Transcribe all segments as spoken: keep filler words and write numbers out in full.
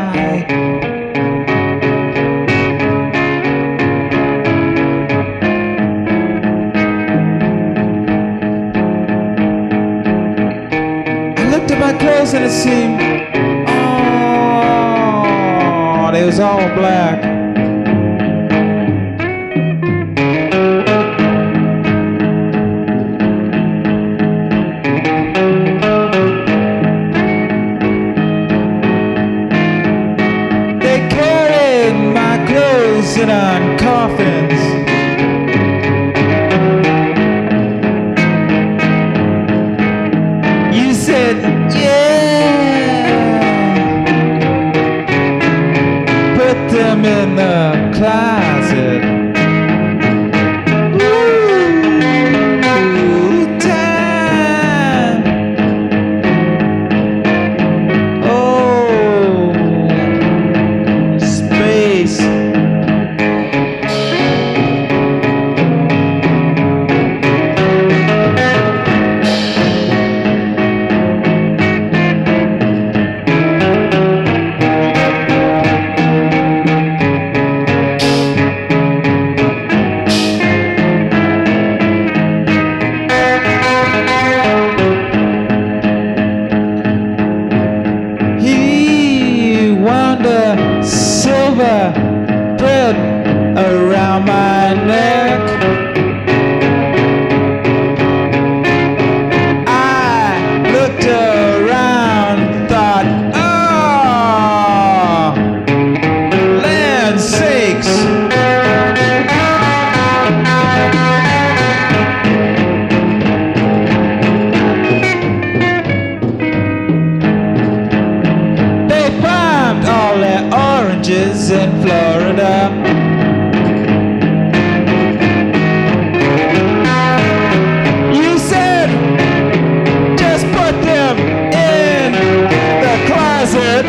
I looked at my clothes and it seemed, oh, they was all black. Sit on coffins. You said, yeah. Put them in the closet. Ooh, time. Oh, space. Silver thread around my neck. I looked around, thought, oh, land sakes. They bombed all their oranges in Florida. You said, just put them in the closet.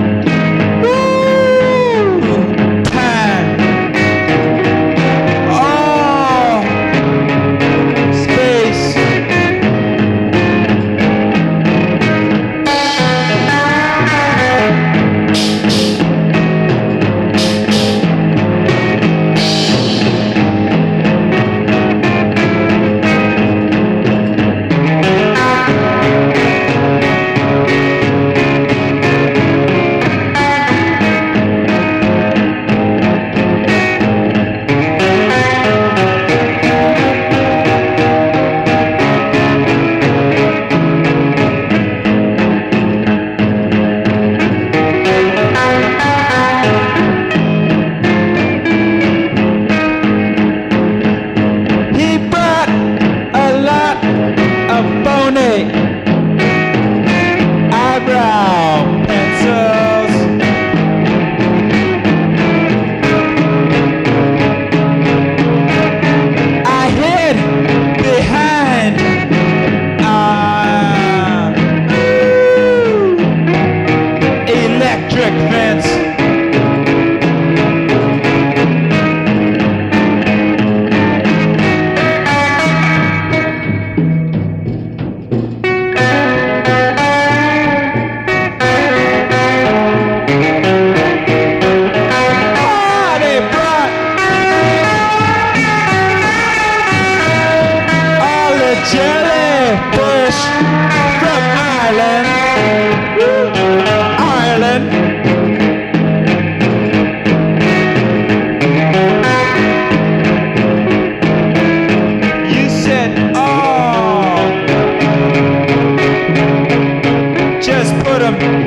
Woo! Time. Oh, space. Eyebrow pencils. I hid behind uh, electric fence. Jellyfish from Ireland, Ireland. You said, oh, just put them